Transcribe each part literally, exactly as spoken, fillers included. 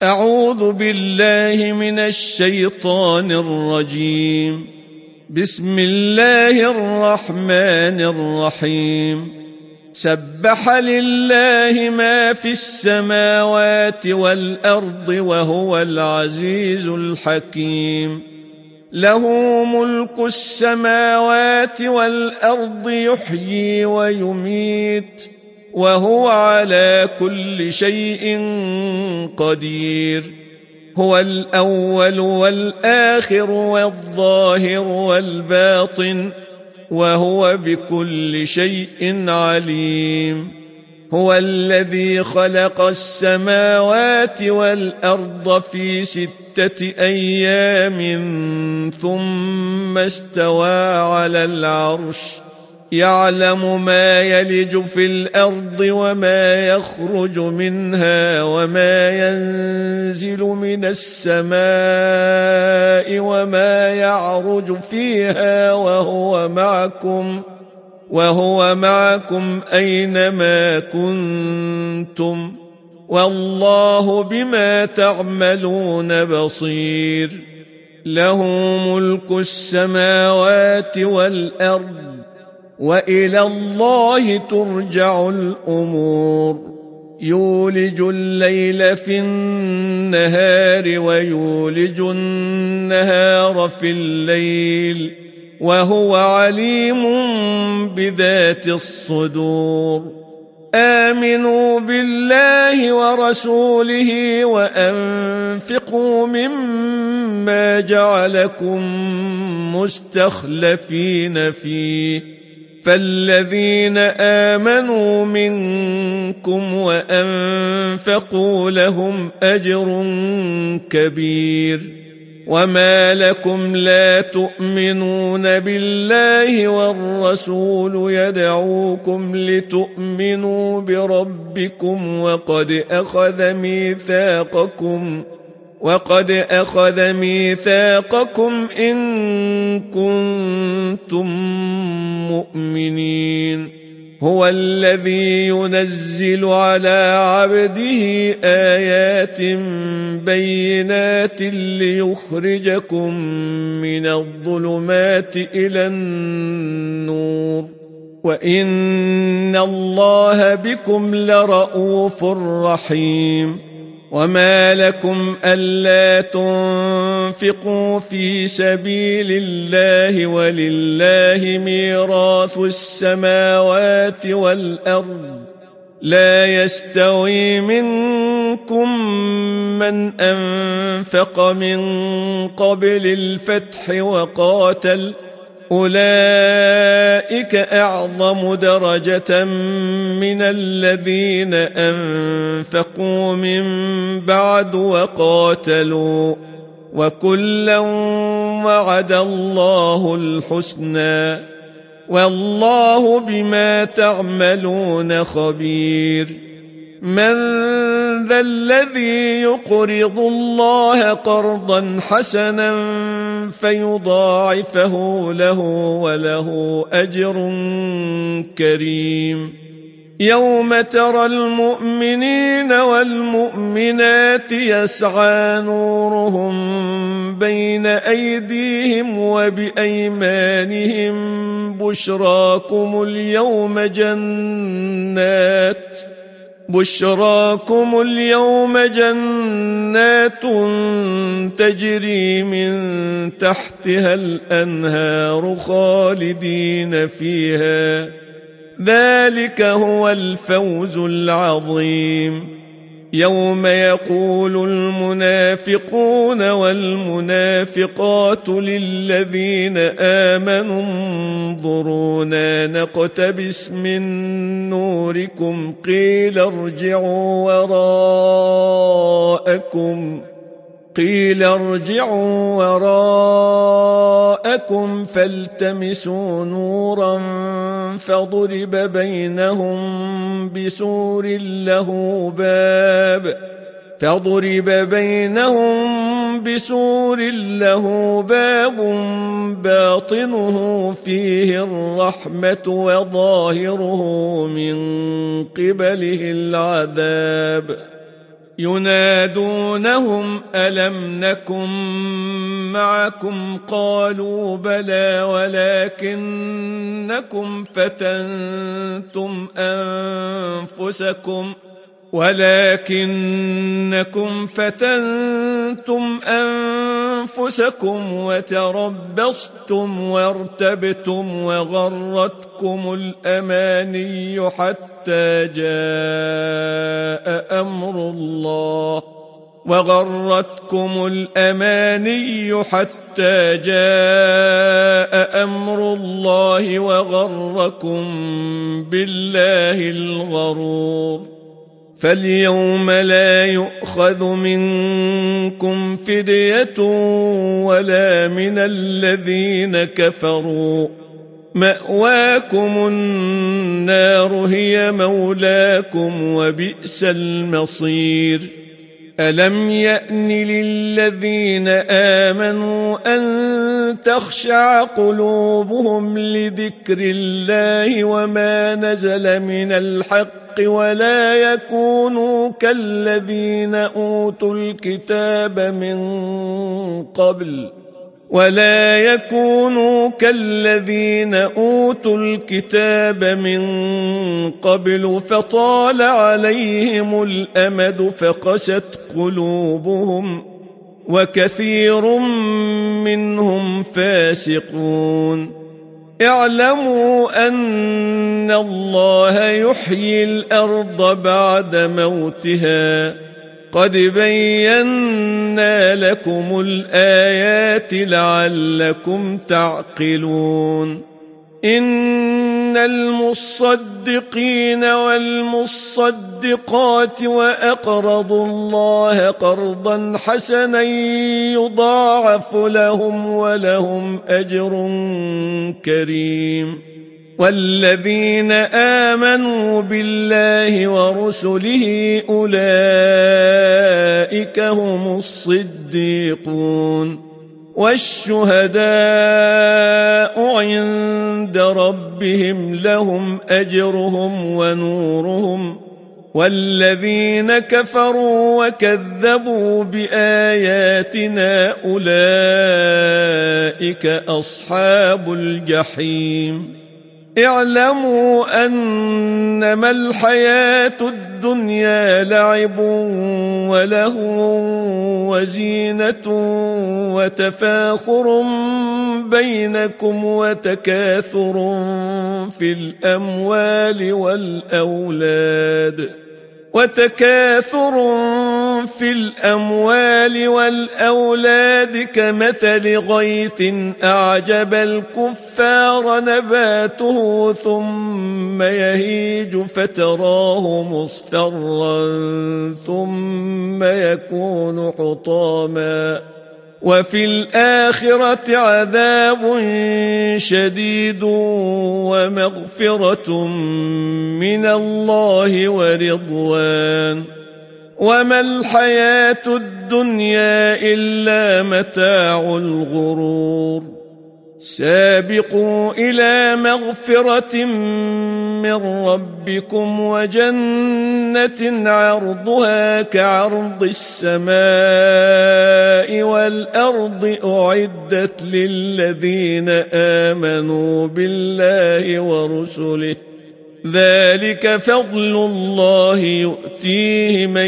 أعوذ بالله من الشيطان الرجيم. بسم الله الرحمن الرحيم. سبح لله ما في السماوات والأرض وهو العزيز الحكيم. له ملك السماوات والأرض يحيي ويميت وهو على كل شيء قدير. هو الأول والآخر والظاهر والباطن وهو بكل شيء عليم. هو الذي خلق السماوات والأرض في ستة أيام ثم استوى على العرش يعلم ما يلج في الأرض وما يخرج منها وما ينزل من السماء وما يعرج فيها وهو معكم وهو معكم أينما كنتم والله بما تعملون بصير. له ملك السماوات والأرض وإلى الله ترجع الأمور. يولج الليل في النهار ويولج النهار في الليل وهو عليم بذات الصدور. آمنوا بالله ورسوله وأنفقوا مما جعلكم مستخلفين فيه فالذين آمنوا منكم وأنفقوا لهم أجر كبير. وما لكم لا تؤمنون بالله والرسول يدعوكم لتؤمنوا بربكم وقد أخذ ميثاقكم وقد أخذ ميثاقكم إن كنتم مؤمنين. هو الذي ينزل على عبده آيات بينات ليخرجكم من الظلمات إلى النور وإن الله بكم لرءوف رحيم. وما لكم ألا تنفقوا في سبيل الله ولله ميراث السماوات والأرض لا يستوي منكم من أنفق من قبل الفتح وقاتل أولئك أعظم درجة من الذين أنفقوا من بعد وقاتلوا وكلا وعد الله الحسنى والله بما تعملون خبير. من ذا الذي يقرض الله قرضا حسنا فيضاعفه له وله أجر كريم. يوم ترى المؤمنين والمؤمنات يسعى نورهم بين أيديهم وبأيمانهم بشراكم اليوم جنات بشراكم اليوم جنات تجري من تحتها الأنهار خالدين فيها ذلك هو الفوز العظيم. يوم يقول المنافقون والمنافقات للذين آمنوا انظرونا نقتبس من نوركم قيل ارجعوا وراءكم قيل ارجعوا وراءكم فالتمسوا نورا فضرب بينهم بسور له باب فضرب بينهم بسور له باب باطنه فيه الرحمة وظاهره من قبله العذاب ينادونهم ألم نكن معكم قالوا بلى ولكنكم فتنتم أنفسكم ولكنكم فتنتم أنفسكم وتربصتم وارتبتم وغرتكم الأماني حتى جاء أمر الله وغرتكم الأماني حتى جاء أمر الله وغركم بالله الغرور. فاليوم لا يؤخذ منكم فدية ولا من الذين كفروا مأواكم النار هي مولاكم وبئس المصير. ألم يأن للذين آمنوا أن تخشع قلوبهم لذكر الله وما نزل من الحق ولا يكونوا كالذين أوتوا الكتاب من قبل ولا يكونوا كالذين أوتوا الكتاب من قبل فطال عليهم الأمد فقست قلوبهم وكثير منهم فاسقون. اعلموا أن الله يحيي الأرض بعد موتها قد بينا لكم الآيات لعلكم تعقلون. إن المصدقين والمصدقات وأقرضوا الله قرضا حسنا يضاعف لهم ولهم أجر كريم. والذين آمنوا بالله ورسله أولئك هم الصديقون والشهداء عند ربهم لهم أجرهم ونورهم. والذين كفروا وكذبوا بآياتنا أولئك أصحاب الجحيم. اعلموا أنما الحياة الدنيا لعب ولهو وزينة وتفاخر بينكم وتكاثر في الأموال والأولاد وتكاثر في الأموال والأولاد كمثل غيث أعجب الكفار نباته ثم يهيج فتراه مصفرا ثم يكون حطاما وفي الآخرة عذاب شديد ومغفرة من الله ورضوان وما الحياة الدنيا إلا متاع الغرور. سابقوا إلى مغفرة من ربكم وجنة عرضها كعرض السماء والأرض أعدت للذين آمنوا بالله ورسله ذلك فضل الله يؤتيه من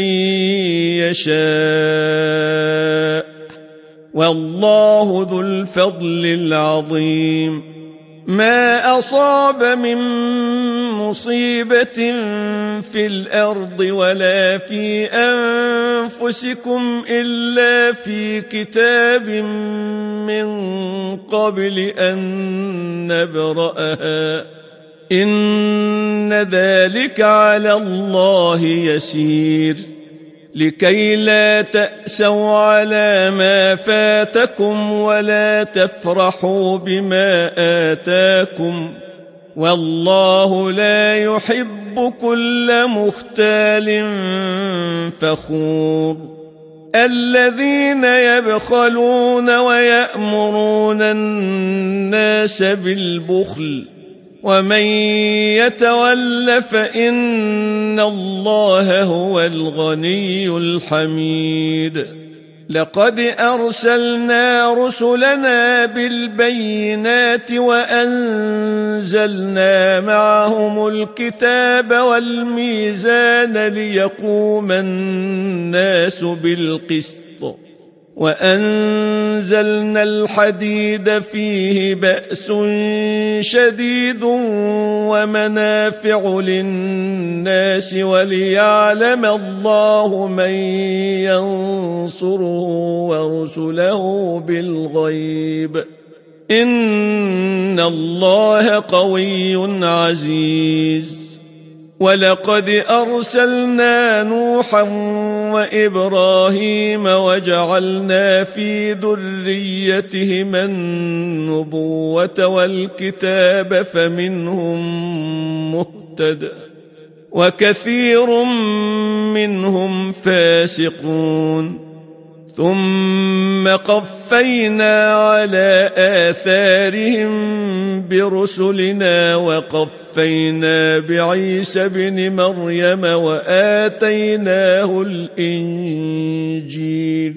يشاء والله ذو الفضل العظيم. ما أصاب من مصيبة في الأرض ولا في أنفسكم إلا في كتاب من قبل أن نبرأها إن ذلك على الله يسير. لكي لا تأسوا على ما فاتكم ولا تفرحوا بما آتاكم والله لا يحب كل مختال فخور. الذين يبخلون ويأمرون الناس بالبخل ومن يتول فإن الله هو الغني الحميد لقد أرسلنا رسلنا بالبينات وأنزلنا معهم الكتاب والميزان ليقوم الناس بالقسط وأنزلنا الحديد فيه بأس شديد ومنافع للناس وليعلم الله من ينصره ورسله بالغيب إن الله قوي عزيز ولقد أرسلنا نوحا وإبراهيم وجعلنا في ذريتهما النبوة والكتاب فمنهم مهتد وكثير منهم فاسقون ثم قفينا على آثارهم برسلنا وقفينا بعيسى بن مريم وآتيناه الإنجيل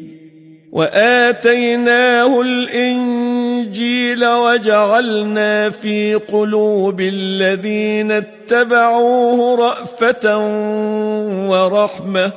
وآتيناه الإنجيل وجعلنا في قلوب الذين اتبعوه رأفة ورحمة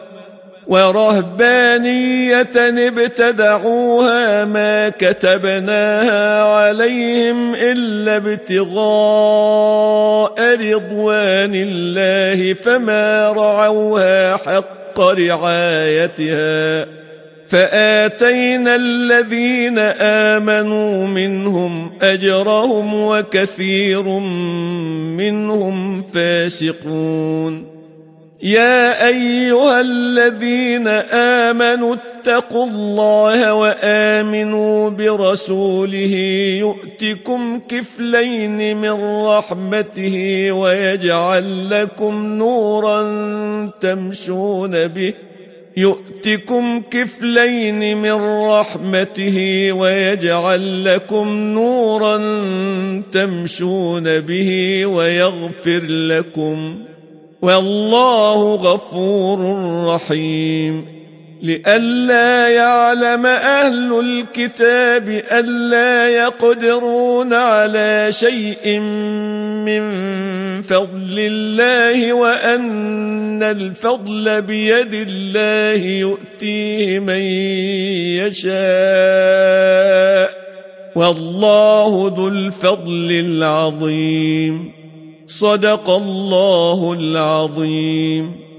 ورهبانية ابتدعوها ما كتبناها عليهم إلا ابتغاء رضوان الله فما رعوها حق رعايتها فآتينا الذين آمنوا منهم أجرهم وكثير منهم فاسقون يا أيها الذين آمنوا اتقوا الله وآمنوا برسوله يؤتكم كفلين من رحمته ويجعل لكم نورا تمشون به يؤتكم كفلين من رحمته ويجعل لكم نورا تمشون به ويغفر لكم والله غفور رحيم لئلا يعلم أهل الكتاب ألا يقدرون على شيء من فضل الله وأن الفضل بيد الله يؤتيه من يشاء والله ذو الفضل العظيم صدق الله العظيم.